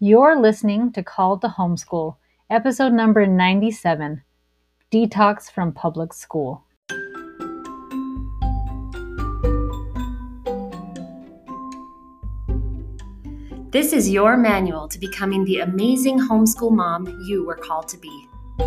You're listening to Called to Homeschool, episode number 97, Detox from Public School. This is your manual to becoming the amazing homeschool mom you were called to be.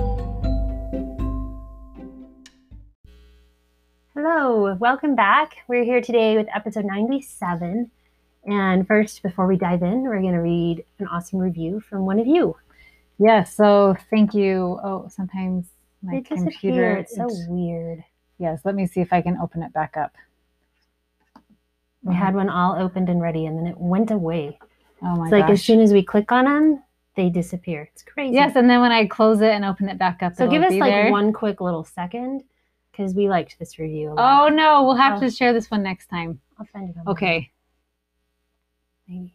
Hello, welcome back. We're here today with episode 97. And first, before we dive in, we're going to read an awesome review from one of you. Yes, so thank you. Oh, sometimes my computer... It's so weird. Yes, let me see if I can open it back up. We had one all opened and ready, and then it went away. Oh my It's gosh. like as soon as we click on them, they disappear. It's crazy. Yes, and then when I close it and open it back up, so give us like there. one quick little second, because we liked this review a lot. Oh no, we'll have to share this one next time. I'll find it on Okay. Maybe.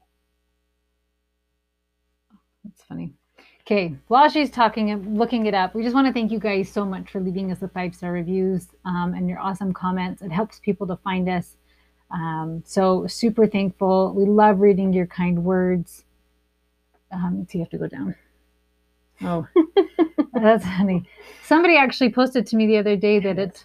That's funny. Okay, while she's talking and looking it up, we just want to thank you guys so much for leaving us the 5-star reviews and your awesome comments. It helps people to find us. So super thankful. We love reading your kind words. So you have to go down. Oh, that's funny. Somebody actually posted to me the other day that it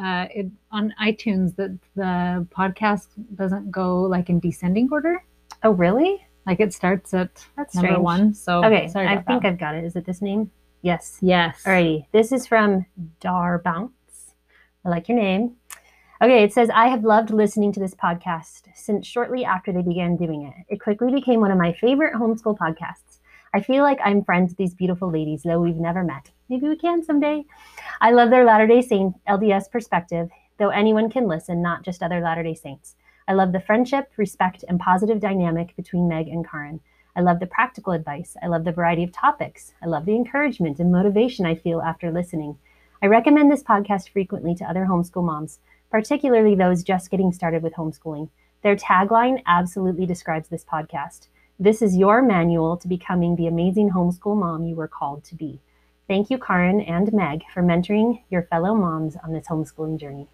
on iTunes that the podcast doesn't go like in descending order. Oh, really? Like it starts at number strange. 1. So okay, sorry I think I've got it. Is it this name? Yes. Yes. Alrighty. This is from Dar Bounce. I like your name. Okay, it says, I have loved listening to this podcast since shortly after they began doing it. It quickly became one of my favorite homeschool podcasts. I feel like I'm friends with these beautiful ladies, though we've never met. Maybe we can someday. I love their Latter-day Saint LDS perspective, though anyone can listen, not just other Latter-day Saints. I love the friendship, respect, and positive dynamic between Meg and Karen. I love the practical advice. I love the variety of topics. I love the encouragement and motivation I feel after listening. I recommend this podcast frequently to other homeschool moms, particularly those just getting started with homeschooling. Their tagline absolutely describes this podcast. This is your manual to becoming the amazing homeschool mom you were called to be. Thank you, Karen and Meg, for mentoring your fellow moms on this homeschooling journey.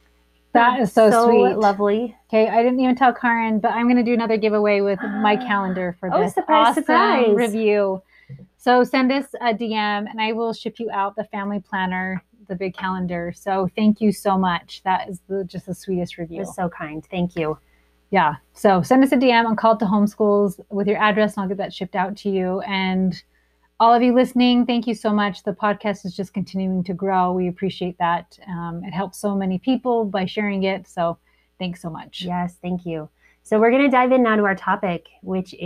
That is so sweet. Lovely. Okay, I didn't even tell Karen, but I'm going to do another giveaway with my calendar for this surprise. review. So send us a DM and I will ship you out the family planner, the big calendar. So thank you so much. That is just the sweetest review. You're so kind. Thank you. Yeah. So send us a DM on Called to Homeschools with your address and I'll get that shipped out to you. And all of you listening, thank you so much. The podcast is just continuing to grow. We appreciate that. It helps so many people by sharing it. So thanks so much. Yes, thank you. So we're going to dive in now to our topic, which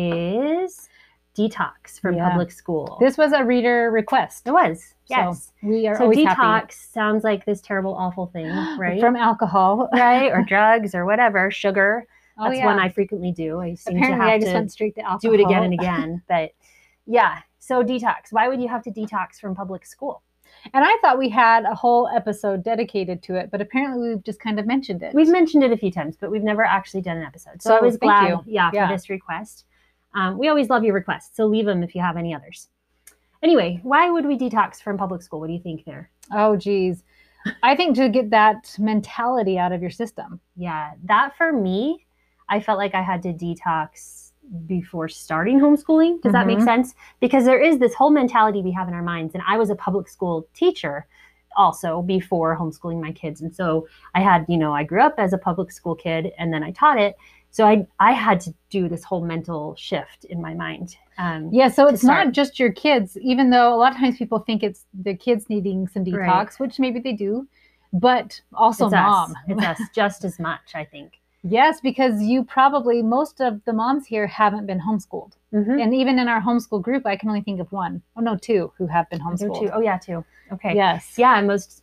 is detox from public school. This was a reader request. It was. Yes. So we are so always detox happy. Sounds like this terrible, awful thing, right? From alcohol. Right? Or drugs or whatever, sugar. Oh, That's one I frequently do. I seem Apparently, to have I just to went straight to alcohol. do it again and again. But yeah, so detox. Why would you have to detox from public school? And I thought we had a whole episode dedicated to it, but apparently we've just kind of mentioned it. We've mentioned it a few times, but we've never actually done an episode. So I was glad, for this request. We always love your requests, so leave them if you have any others. Anyway, why would we detox from public school? What do you think there? Oh, geez. I think to get that mentality out of your system. Yeah, that for me, I felt like I had to detox before starting homeschooling. Does that make sense? Because there is this whole mentality we have in our minds. And I was a public school teacher also before homeschooling my kids. And so I had, I grew up as a public school kid and then I taught it. So I had to do this whole mental shift in my mind. So it's not just your kids, even though a lot of times people think it's the kids needing some detox, which maybe they do, but also it's mom. It's us just as much, I think. Yes, because most of the moms here haven't been homeschooled. And even in our homeschool group, I can only think of 2 who have been homeschooled. Oh, yeah, 2. Okay. Yes. Yeah, most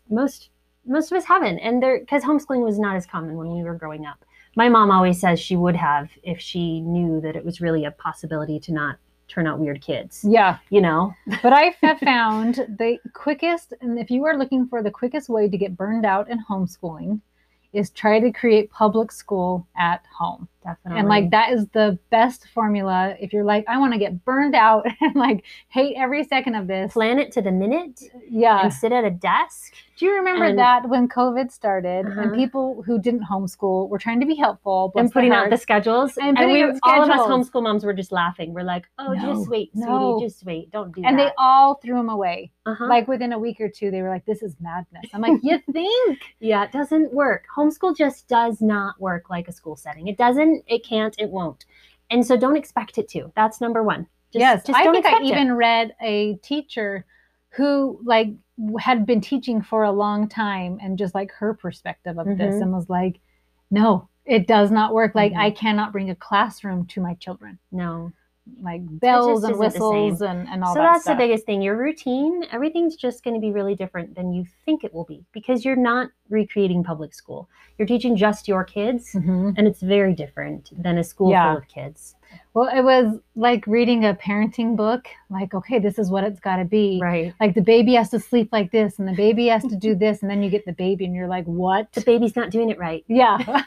of us haven't. And because homeschooling was not as common when we were growing up. My mom always says she would have if she knew that it was really a possibility to not turn out weird kids. Yeah. But I have found the quickest, and if you are looking for the quickest way to get burned out in homeschooling, is try to create public school at home. Definitely. And that is the best formula. If you're like, I want to get burned out and hate every second of this. Plan it to the minute. Yeah. And sit at a desk Do you remember And- that when COVID started and Uh-huh. people who didn't homeschool were trying to be helpful, bless And putting their out the hearts, schedules. and And putting we, out all of us schedules. homeschool moms were just laughing. We're like, oh, No, just wait, no. sweetie, just wait. Don't do and that. they all threw them away. Uh-huh. Like within a week or two, they were like, this is madness. I'm like, you think? Yeah, it doesn't work. Homeschool just does not work like a school setting. It doesn't, it can't, it won't. And so don't expect it to. That's number one. Yes, Just I don't think I expect it. even read a teacher who like had been teaching for a long time and just like her perspective of this Mhm. and was like, no, it does not work. Like Mhm. I cannot bring a classroom to my children. No. Like bells and isn't the whistles same. and all So that that's stuff. the biggest thing. Your routine, everything's just going to be really different than you think it will be because you're not recreating public school. You're teaching just your kids, Mhm. and it's very different than a school Yeah. full of kids. Well, it was like reading a parenting book. Like, okay, this is what it's got to be. Right. Like the baby has to sleep like this, and the baby has to do this, and then you get the baby, and you're like, what? The baby's not doing it right. Yeah.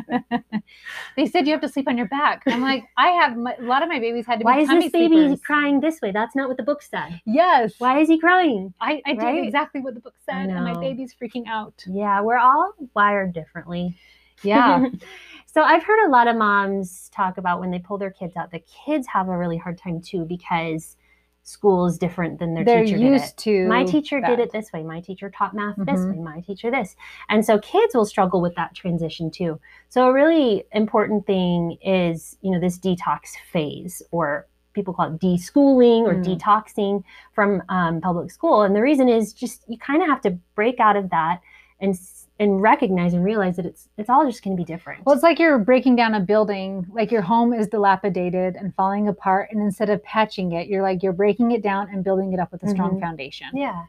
They said you have to sleep on your back. I'm like, a lot of my babies had to Why be is tummy this baby sleepers. crying this way? That's not what the book said. Yes. Why is he crying? I Right? did exactly what the book said, and my know. baby's freaking out. Yeah, we're all wired differently. Yeah. So I've heard a lot of moms talk about when they pull their kids out, the kids have a really hard time too because school is different than their They're teacher did it. used to My teacher that. did it this way. My teacher taught math this Mhm. way. My teacher this. And so kids will struggle with that transition too. So a really important thing is, this detox phase, or people call it deschooling or Mm. detoxing from public school. And the reason is just you kind of have to break out of that and recognize and realize that it's all just going to be different. Well, it's like you're breaking down a building, like your home is dilapidated and falling apart, and instead of patching it, you're breaking it down and building it up with a strong Mhm. foundation. Yeah.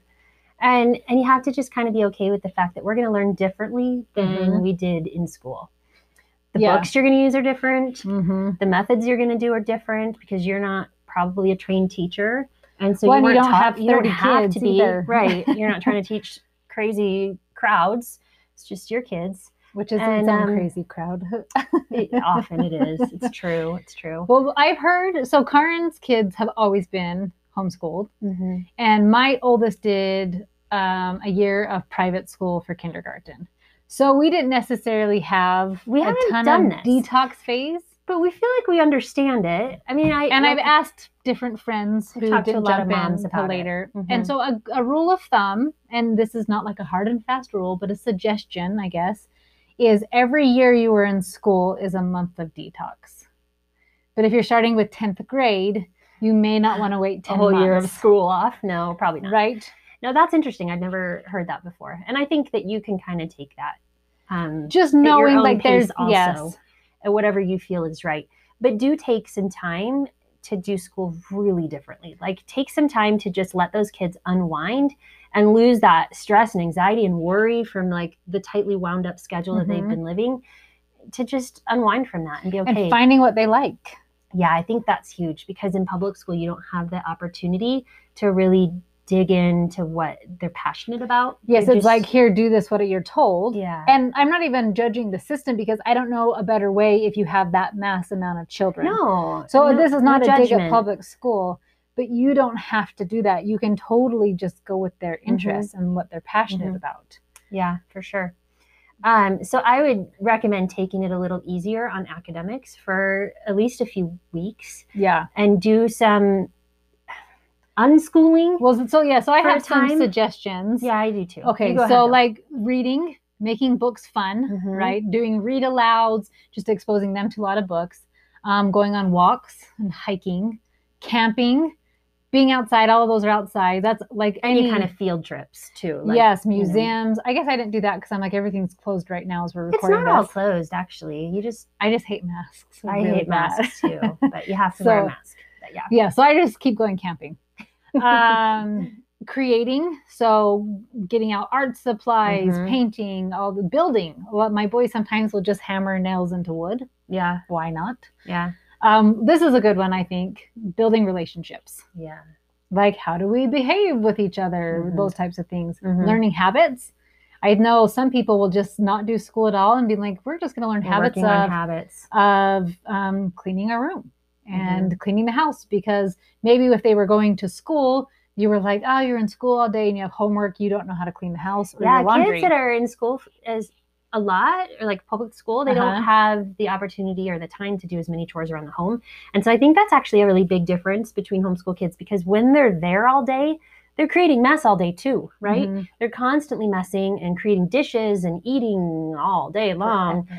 And you have to just kind of be okay with the fact that we're going to learn differently than Mhm. we did in school. The Yeah. books you're going to use are different. Mm-hmm. The methods you're going to do are different because you're not probably a trained teacher. And so Well, you and weren't you don't taught, have you don't 30 have kids to be either. right. You're not trying to teach crazy crowds. It's just your kids. Which is And, its own crazy crowd. Often it is. It's true. It's true. Well, I've heard, so Karen's kids have always been homeschooled, Mm-hmm. and my oldest did a year of private school for kindergarten. So we didn't necessarily have We a haven't ton done of this. detox phase. But we feel like we understand it. I mean, I've asked different friends I've who talked to a didn't lot of jump in moms until about it. later. Mhm. And so a rule of thumb, and this is not like a hard and fast rule, but a suggestion, I guess, is every year you were in school is a month of detox. But if you're starting with 10th grade, you may not want to wait 10 a whole months. year of school off. No, probably not. Right? No, that's interesting. I've never heard that before. And I think that you can kind of take that. Just at your knowing own like pace there's, also, yes. at whatever you feel is right. But do take some time to do school really differently. Like take some time to just let those kids unwind and lose that stress and anxiety and worry from like the tightly wound up schedule that they've Mhm. been living, to just unwind from that and be okay. And finding what they like. Yeah, I think that's huge because in public school, you don't have the opportunity to really dig into what they're passionate about. Yes, You're it's like, here, do this, what you're told. Yeah. And I'm not even judging the system because I don't know a better way if you have that mass amount of children. No. So no- this is not no a dig at judgment. public school, but you don't have to do that. You can totally just go with their interests and what they're passionate Mhm. about. Yeah, for sure. So I would recommend taking it a little easier on academics for at least a few weeks Yeah. and do some unschooling. Well, so yeah, so I For a have some time? suggestions. Yeah, I do too. Okay, You go so ahead, though. like reading, making books fun, Mhm. right? Doing read alouds, just exposing them to a lot of books, going on walks and hiking, camping, being outside. All of those are outside. That's like any any kind of field trips too. Like, yes, you know. museums. I guess I didn't do that because I'm like everything's closed right now as we're It's recording not all this. closed, actually. I just hate masks. I really hate bad. masks too, but you have to wear a So- mask. But yeah. Yeah, so I just keep going camping. Creating, so getting out art supplies, Mhm. painting, all the building. Well, my boys sometimes will just hammer nails into wood. Yeah. Why not? Yeah. This is a good one, I think. Building relationships. Yeah. Like, how do we behave with each other? Mhm. Those types of things. Mhm. Learning habits. I know some people will just not do school at all and be like, we're just going to learn We're habits working on habits. of cleaning our room and Mm-hmm. cleaning the house, because maybe if they were going to school, You were like, oh, you're in school all day and you have homework. You don't know how to clean the house or Yeah, your laundry. kids that are in school as a lot, or like public school, they don't have the opportunity or the time to do as many chores around the home. And so I think that's actually a really big difference between homeschool kids, because when they're there all day, they're creating mess all day too, right? Mm-hmm. They're constantly messing and creating dishes and eating all day long.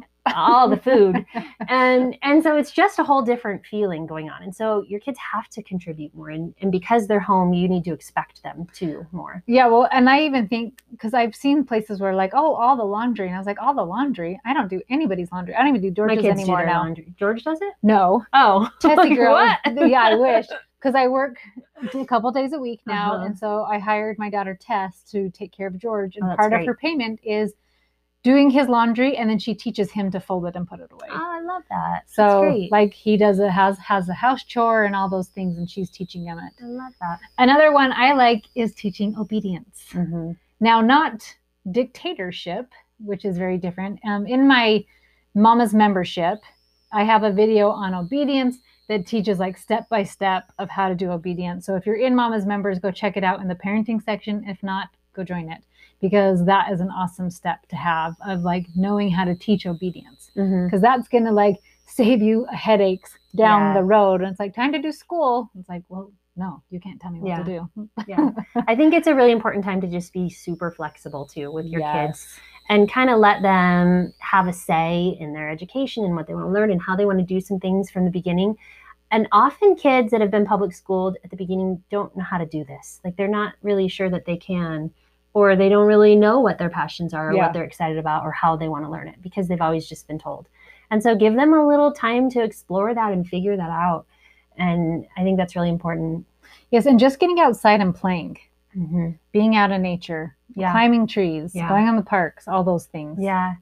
All the food. And so it's just a whole different feeling going on. And so your kids have to contribute more. And because they're home, you need to expect them to more. Yeah, well, and I even think, because I've seen places where like, oh, all the laundry. And I was like, all the laundry? I don't do anybody's laundry. I don't even do George's My kids anymore do their now. laundry. George does it? No. Oh. Chessie Like, girl. what? Yeah, I wish. Because I work a couple days a week now. Uh-huh. And so I hired my daughter Tess to take care of George. And Oh, that's part great. of her payment is doing his laundry, and then she teaches him to fold it and put it away. Oh, I love that. So That's great. like he does has a house chore and all those things, and she's teaching him it. I love that. Another one I like is teaching obedience. Mm-hmm. Now, not dictatorship, which is very different. In my Mama's membership, I have a video on obedience that teaches like step by step of how to do obedience. So if you're in Mama's members, go check it out in the parenting section. If not, go join it, because that is an awesome step to have, of like knowing how to teach obedience, because that's going to like save you headaches down the road. And it's like, time to do school. It's like, well, no, you can't tell me what to do. Yeah. I think it's a really important time to just be super flexible too with your kids, and kind of let them have a say in their education and what they want to learn and how they want to do some things from the beginning. And often kids that have been public schooled at the beginning don't know how to do this. Like, they're not really sure that they can, or they don't really know what their passions are, or what they're excited about, or how they want to learn it, because they've always just been told. And so give them a little time to explore that and figure that out. And I think that's really important. Yes, and just getting outside and playing, being out in nature, climbing trees, going on the parks, all those things. Yeah.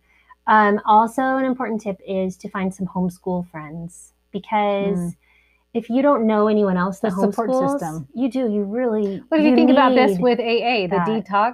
Also, an important tip is to find some homeschool friends, because if you don't know anyone else that homeschools, support system. You really. Well, if you think about this with AA, the detox,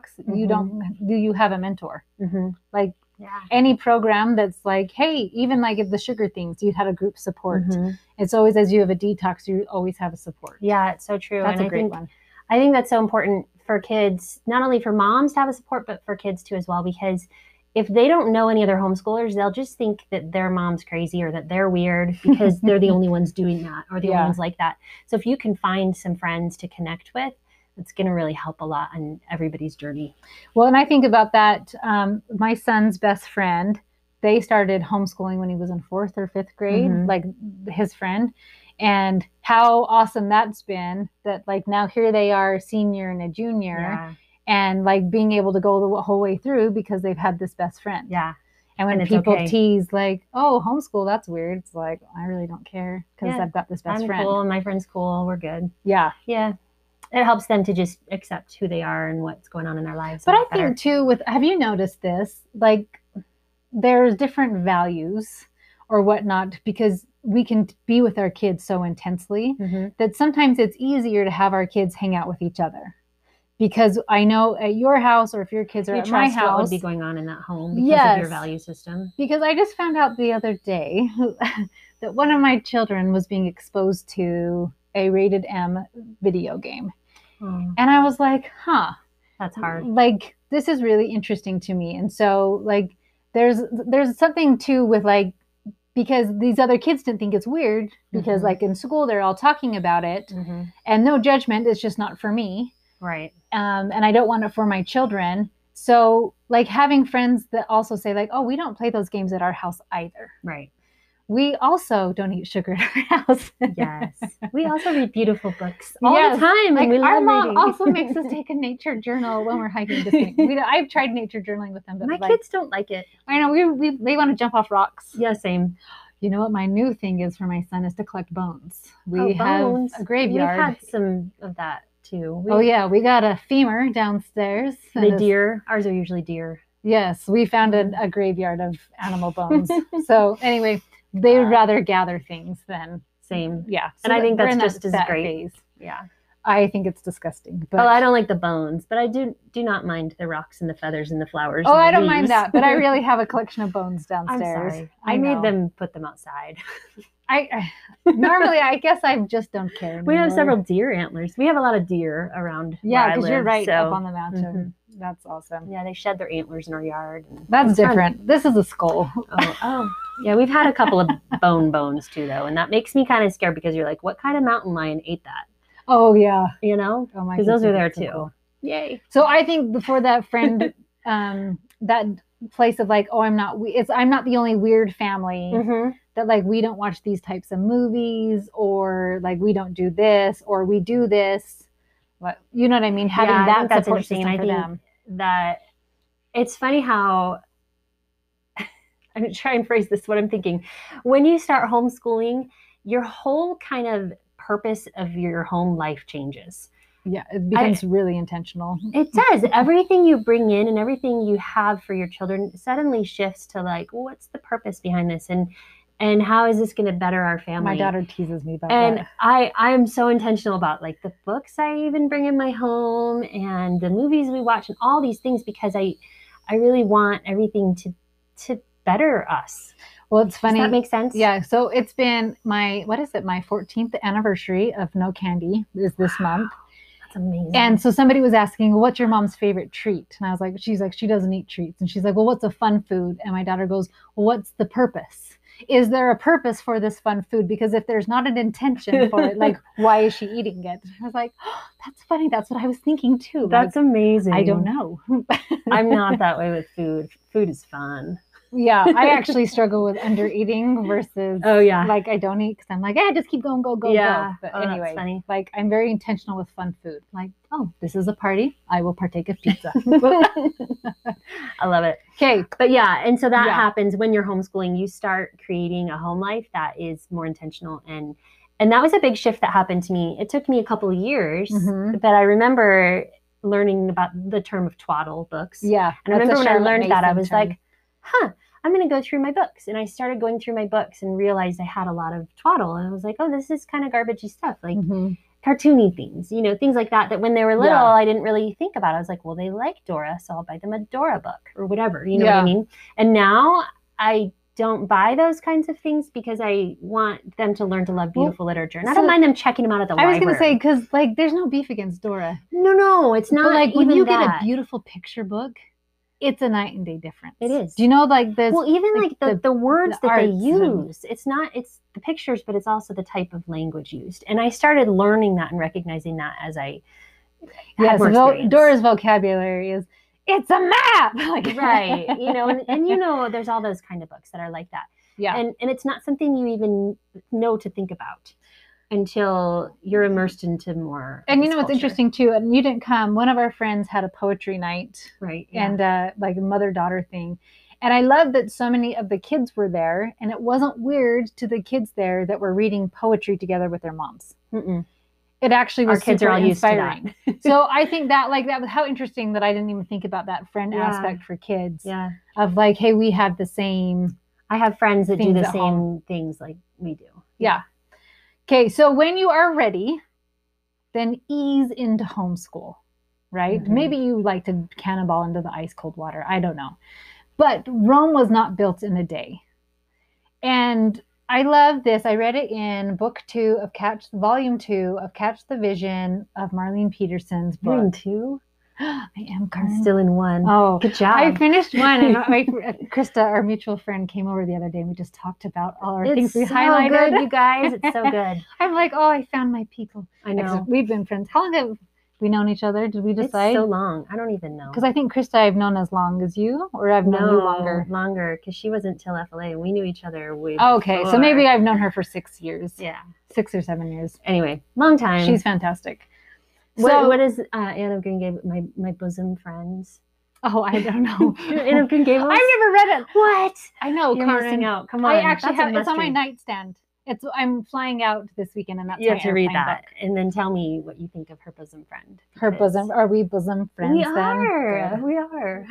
do you have a mentor? Like any program that's like, hey, even like if the sugar things, you had a group support. It's always, as you have a detox, you always have a support. Yeah, it's so true. That's a great one. I think that's so important for kids, not only for moms to have a support, but for kids too as well, because if they don't know any other homeschoolers, they'll just think that their mom's crazy or that they're weird because they're the only ones doing that, or the only ones like that. So if you can find some friends to connect with, it's going to really help a lot on everybody's journey. Well, and I think about that. My son's best friend, they started homeschooling when he was in 4th or 5th grade, like his friend. And how awesome that's been, that like now here they are, senior and a junior, and like being able to go the whole way through because they've had this best friend. Yeah. And when people tease like, oh, homeschool, that's weird. It's like, I really don't care because I've got this best friend. I'm cool and my friend's cool. We're good. Yeah. Yeah. It helps them to just accept who they are and what's going on in their lives. But I think too, have you noticed this? Like there's different values or whatnot, because we can be with our kids so intensely that sometimes it's easier to have our kids hang out with each other. Because I know at your house, or if your kids are at my house, what would be going on in that home because of your value system. Because I just found out the other day that one of my children was being exposed to a rated M video game. And I was like, that's hard. Like, this is really interesting to me. And so like, there's something too with like, because these other kids didn't think it's weird because like in school, they're all talking about it and no judgment. It's just not for me. Right. And I don't want it for my children. So like having friends that also say like, oh, we don't play those games at our house either. Right. We also don't eat sugar at our house. Yes. We also read beautiful books all the time. Like and we our love mom reading. also makes us take a nature journal when we're hiking. I've tried nature journaling with them, but my kids don't like it. I know they want to jump off rocks. Yeah, same. You know what my new thing is for my son is to collect bones. We have a graveyard. We've had some of that too. We got a femur downstairs. The deer. Ours are usually deer. Yes, we found a graveyard of animal bones. So anyway, they would rather gather things than same. Yeah, so and I think that's just as great. Phase. Yeah, I think it's disgusting. But I don't like the bones, but I do not mind the rocks and the feathers and the flowers. Oh, and the I don't leaves. mind that, but I really have a collection of bones downstairs. I'm sorry. I made them put them outside. I normally, I guess I just don't care anymore. We have several deer antlers. We have a lot of deer around. Yeah, where I because you're live, right so, up on the mountain. That's awesome. yeah, they shed their antlers in our yard. And That's it's fun. different. This is a skull. Oh, yeah, we've had a couple of bones too, though, and that makes me kind of scared because you're like, what kind of mountain lion ate that? Oh yeah. You know, Oh my. because those are there so too. cool. Yay. So I think before that friend, that place of like, oh, I'm not the only weird family that like we don't watch these types of movies, or like we don't do this, or we do this. What, you know what I mean? Having I that think that's support interesting. system And I for think them. that it's funny how I'm going to try and phrase this, what I'm thinking. When you start homeschooling, your whole kind of purpose of your home life changes. Yeah, it becomes really intentional. It does. Everything you bring in and everything you have for your children suddenly shifts to like, well, what's the purpose behind this? And how is this going to better our family? My daughter teases me about and that. I'm so intentional about like the books I even bring in my home and the movies we watch and all these things, because I really want everything to better us. Well, it's funny. Does that make sense? Yeah. So it's been my 14th anniversary of no candy is this month. That's amazing. And so somebody was asking, well, what's your mom's favorite treat? And I was like, she's like, she doesn't eat treats. And she's like, well, what's a fun food? And my daughter goes, well, what's the purpose? Is there a purpose for this fun food? Because if there's not an intention for it, like, why is she eating it? I was like, oh, that's funny. That's what I was thinking too. That's like, amazing. I don't know. I'm not that way with food. Food is fun. Yeah, I actually struggle with under eating versus like I don't eat because I'm like, just keep going, go. But anyway, that's funny. Like I'm very intentional with fun food. Like, oh, this is a party. I will partake of pizza. I love it. Okay. But yeah, and so that happens when you're homeschooling. You start creating a home life that is more intentional, and that was a big shift that happened to me. It took me a couple of years, but I remember learning about the term of twaddle books. Yeah. And I remember when I learned that, I was like, I'm going to go through my books. And I started going through my books and realized I had a lot of twaddle. And I was like, oh, this is kind of garbagey stuff, like cartoony things, things like that when they were little, I didn't really think about. I was like, well, they like Dora, so I'll buy them a Dora book or whatever, you know what I mean? And now I don't buy those kinds of things because I want them to learn to love beautiful literature. And I don't mind them checking them out at the library. I was going to say, because like there's no beef against Dora. No, it's not. But like when you get a beautiful picture book, it's a night and day difference. It is. Do you know like this? Well, even like the words that they use, it's the pictures, but it's also the type of language used. And I started learning that and recognizing that as I had more experience. Dora's vocabulary is, it's a map. Like, right. And there's all those kind of books that are like that. Yeah. And it's not something you even know to think about until you're immersed into more. And what's interesting too, and you didn't come, one of our friends had a poetry night. Right. Yeah. And like a mother-daughter thing. And I love that so many of the kids were there, and it wasn't weird to the kids there that were reading poetry together with their moms. It actually was our kids are all inspiring. Used to that. So I think that was how interesting that I didn't even think about that friend aspect for kids. Yeah. Of like, hey, we have the same. I have friends that do the same things like we do. Yeah. Okay, so when you are ready, then ease into homeschool, right? Maybe you like to cannonball into the ice cold water. I don't know. But Rome was not built in a day. And I love this. I read it in volume 2 of Catch the Vision of Marlene Peterson's book. You're in 2? I am I'm still in 1. Oh, good job. I finished 1, and Krista, our mutual friend, came over the other day, and we just talked about all our things we highlighted. It's so good, you guys. It's so good. I'm like, oh, I found my people. I know. We've been friends. How long have we known each other? Did we decide? It's so long. I don't even know. Because I think Krista I've known as long as you, or I've known you longer. Longer, because she wasn't till FLA, and we knew each other way okay, before. So maybe I've known her for 6 years. Yeah. 6 or 7 years. Anyway, long time. She's fantastic. What is Anne of Green Gables, my bosom friends? Oh, I don't know. Anne of Green Gables? I've never read it. What? I know, You're Karen. missing out. Come on. I actually have it's on my nightstand. I'm flying out this weekend, and that's you have to read that book. and then tell me what you think of her bosom friend. Her bosom? Are we bosom friends? We are. We are.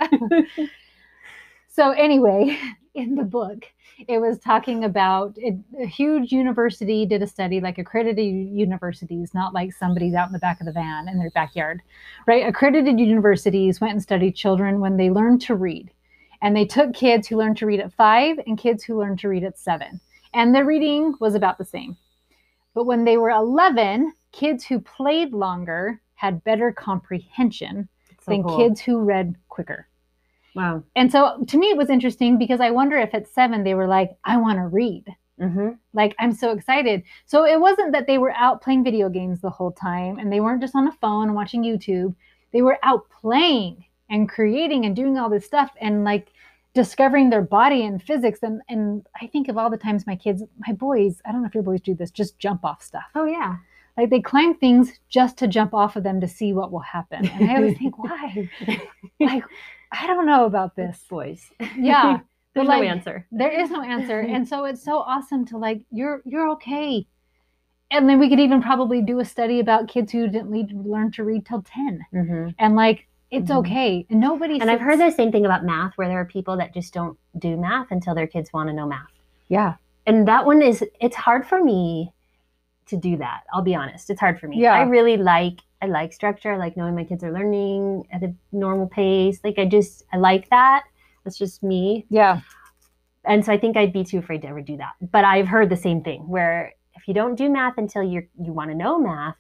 So anyway, in the book, it was talking about a huge university did a study, like accredited universities, not like somebody's out in the back of the van in their backyard, right? Accredited universities went and studied children when they learned to read. And they took kids who learned to read at 5 and kids who learned to read at 7. and the reading was about the same. But when they were 11, kids who played longer had better comprehension than kids who read quicker. Wow. And so to me, it was interesting because I wonder if at 7, they were like, I want to read. Like, I'm so excited. So it wasn't that they were out playing video games the whole time and they weren't just on a phone watching YouTube. They were out playing and creating and doing all this stuff and like discovering their body and physics. And I think of all the times my boys, I don't know if your boys do this, just jump off stuff. Oh, yeah. Like they climb things just to jump off of them to see what will happen. And I always think, why? Like, I don't know about this. Boys. Yeah. There's like, no answer. There is no answer. And so it's so awesome to like, you're okay. And then we could even probably do a study about kids who didn't learn to read till 10. And like, it's okay. And And I've heard the same thing about math, where there are people that just don't do math until their kids want to know math. Yeah. And that one it's hard for me to do that. I'll be honest. It's hard for me. Yeah. I like structure. I like knowing my kids are learning at a normal pace. Like I like that. That's just me. Yeah. And so I think I'd be too afraid to ever do that. But I've heard the same thing, where if you don't do math until you want to know math,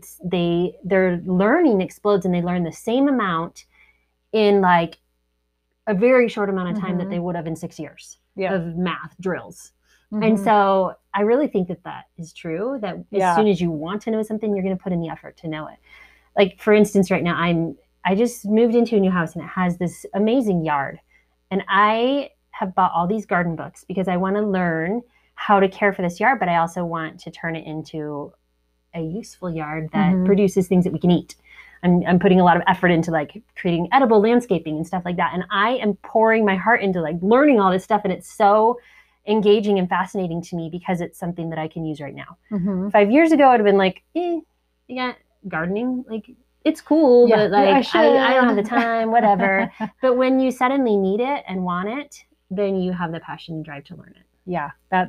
their learning explodes and they learn the same amount in like a very short amount of time that they would have in 6 years of math drills. And so I really think that is true, that as soon as you want to know something, you're going to put in the effort to know it. Like, for instance, right now, I just moved into a new house and it has this amazing yard. And I have bought all these garden books because I want to learn how to care for this yard, but I also want to turn it into a useful yard that produces things that we can eat. I'm putting a lot of effort into like creating edible landscaping and stuff like that. And I am pouring my heart into like learning all this stuff. And it's so engaging and fascinating to me because it's something that I can use right now. 5 years ago, I'd have been like, yeah, gardening, like it's cool, but like I don't have the time, whatever. But when you suddenly need it and want it, then you have the passion and drive to learn it. Yeah,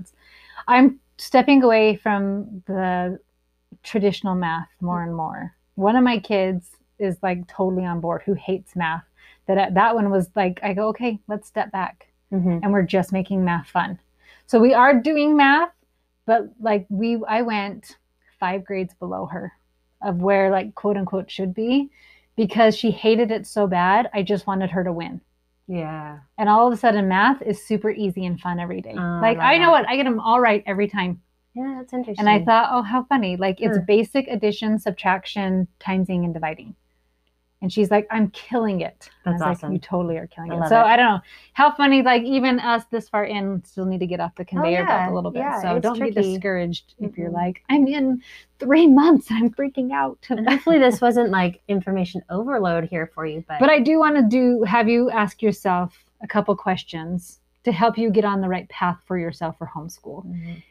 I'm stepping away from the traditional math more and more. One of my kids is like totally on board, who hates math. That one was like, I go, okay, let's step back. And we're just making math fun. So we are doing math, but like I went 5 grades below her of where like quote unquote should be, because she hated it so bad. I just wanted her to win. Yeah. And all of a sudden math is super easy and fun every day. Like I know what, I get them all right every time. Yeah, that's interesting. And I thought, oh, how funny. Like it's basic addition, subtraction, timesing, and dividing. And she's like, I'm killing it. That's awesome. Like, you totally are killing it. So I don't know. How funny, like even us this far in still need to get off the conveyor belt a little bit. So don't be discouraged if you're like, I'm in 3 months and I'm freaking out. And hopefully this wasn't like information overload here for you. But I do want to have you ask yourself a couple questions to help you get on the right path for yourself for homeschool.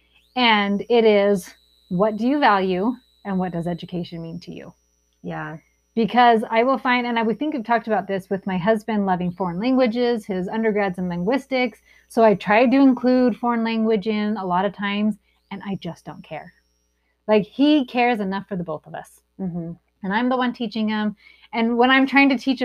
And it is, what do you value and what does education mean to you? Yeah. Because I will find, and I would think I've talked about this with my husband loving foreign languages, his undergrad's in linguistics. So I tried to include foreign language in a lot of times, and I just don't care. Like he cares enough for the both of us. And I'm the one teaching him. And when I'm trying to teach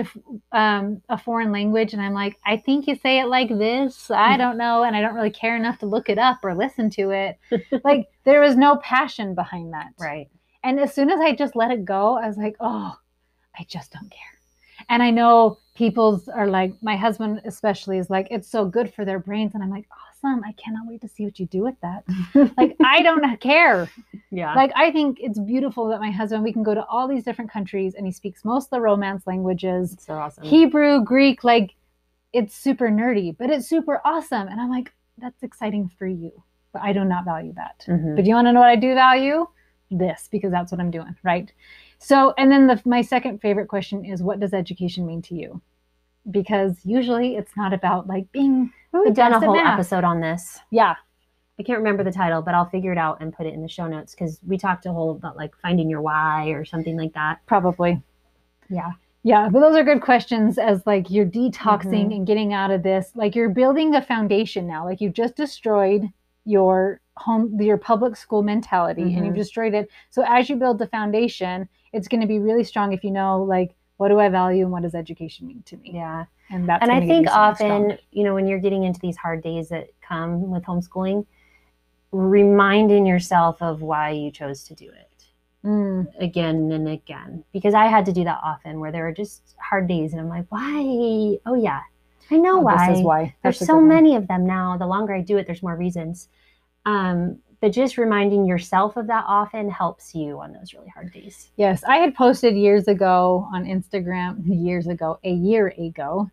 a foreign language and I'm like, I think you say it like this, I don't know. And I don't really care enough to look it up or listen to it. Like there was no passion behind that. Right. And as soon as I just let it go, I was like, oh, I just don't care. And I know people's are like, my husband especially is like, it's so good for their brains. And I'm like, awesome. I cannot wait to see what you do with that. Like, I don't care. Yeah. Like, I think it's beautiful that my husband, we can go to all these different countries and he speaks most of the Romance languages. That's so awesome. Hebrew, Greek, like it's super nerdy, but it's super awesome. And I'm like, that's exciting for you, but I do not value that. But do you want to know what I do value? This, because that's what I'm doing. Right. So, and then my second favorite question is, what does education mean to you? Because usually it's not about like being. We've done a whole episode on this. Yeah. I can't remember the title, but I'll figure it out and put it in the show notes because we talked a whole about like finding your why or something like that. Probably. Yeah. Yeah. But those are good questions as like you're detoxing and getting out of this. Like you're building a foundation now. Like you've just destroyed your public school mentality and you've destroyed it. So as you build the foundation, it's going to be really strong if you know, like, what do I value and what does education mean to me? Yeah. And that's, and I think often, you know, when you're getting into these hard days that come with homeschooling, reminding yourself of why you chose to do it again and again, because I had to do that often where there were just hard days and I'm like, why? Oh yeah, I know why. This is why. There's so many of them now. The longer I do it, there's more reasons. But just reminding yourself of that often helps you on those really hard days. Yes, I had posted years ago on Instagram, a year ago,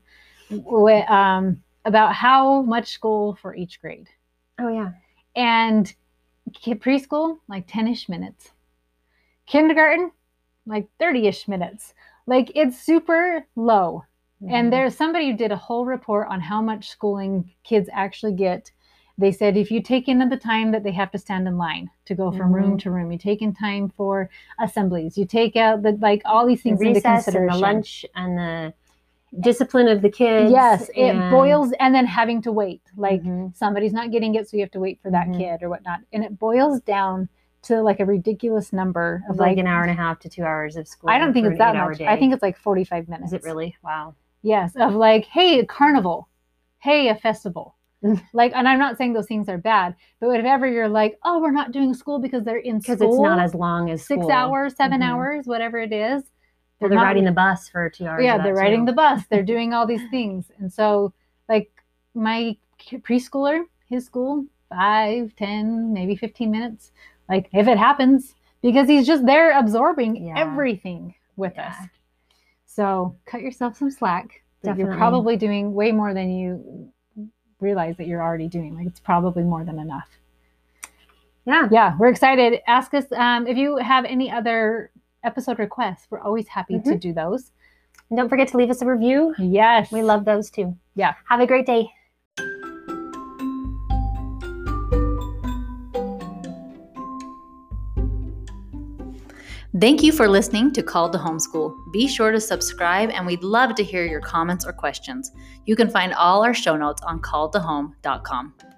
about how much school for each grade. Oh yeah. And preschool, like 10-ish minutes. Kindergarten, like 30-ish minutes. Like it's super low. And there's somebody who did a whole report on how much schooling kids actually get. They said if you take in the time that they have to stand in line to go from room to room, you take in time for assemblies, you take out all these things into consideration. And the lunch and the discipline of the kids. Yes, it boils, and then having to wait. Like somebody's not getting it, so you have to wait for that kid or whatnot. And it boils down to like a ridiculous number of like an hour and a half to 2 hours of school. I don't think it's that much. I think it's like 45 minutes. Is it really? Wow. Yes, of like, hey, a carnival, hey, a festival. Like, and I'm not saying those things are bad, but if ever you're like, oh, we're not doing school because they're in school. Because it's not as long as 6 hours, 7 hours, whatever it is. They're riding the bus for 2 hours. Yeah, they're riding the bus. They're doing all these things. And so, like, my preschooler, his school, 5, 10, maybe 15 minutes. Like, if it happens, because he's just there absorbing everything with us. So cut yourself some slack. You're probably doing way more than you realize that you're already doing. Like, it's probably more than enough. Yeah, we're excited. Ask us if you have any other episode requests. We're always happy to do those. And don't forget to leave us a review. Yes. We love those too. Yeah. Have a great day. Thank you for listening to Called to Homeschool. Be sure to subscribe, and we'd love to hear your comments or questions. You can find all our show notes on calledtohome.com.